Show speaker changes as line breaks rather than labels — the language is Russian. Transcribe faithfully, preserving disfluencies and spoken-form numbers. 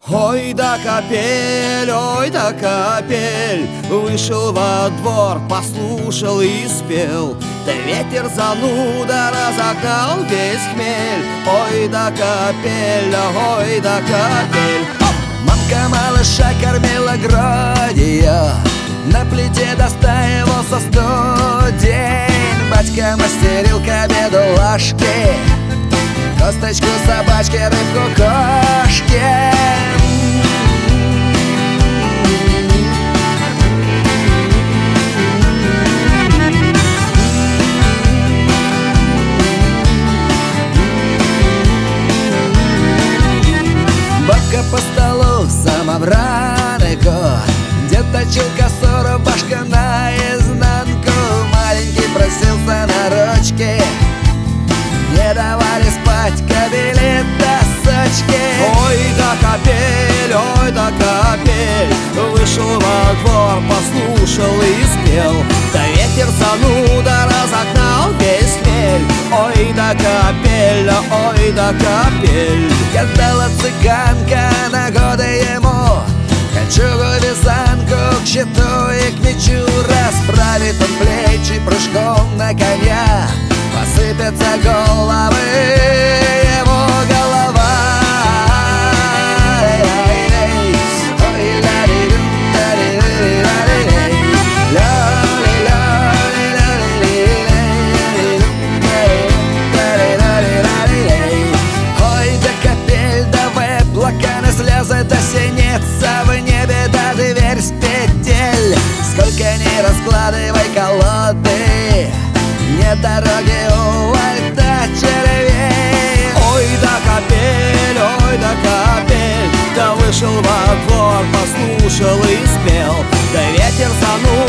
Ой да капель, ой да капель, вышел во двор, послушал и спел. Да ветер зануда разогнал весь хмель. Ой да капель, ой да капель. Мамка малыша кормила грудью, на плите достаивался студень. Батька мастерил к обеду ложки, косточку собачки, рыбку кошки. Бабка по столу самовранику, дед точил косу, рубашка наизнанку. Маленький просился на ручки, не давали спать кабели досочки. Ой да капель, ой да капель, вышел во двор, послушал и спел. Да ветер зануда разогнал весь хмель. Ой да капель, ой да капель. Гадала цыганка на годы ему, кольчугу вязанку к щиту и к мечу. Расправит он плечи прыжком на коня, посыпятся головы его голова. Ой да капель, да выплакан из слезы, да синится в небе, да дверь с петель. Сколько ни раскладывай колоды, нет дороги у льда червей. Ой да капель, ой да капель, да вышел во двор, послушал и спел. Да ветер занул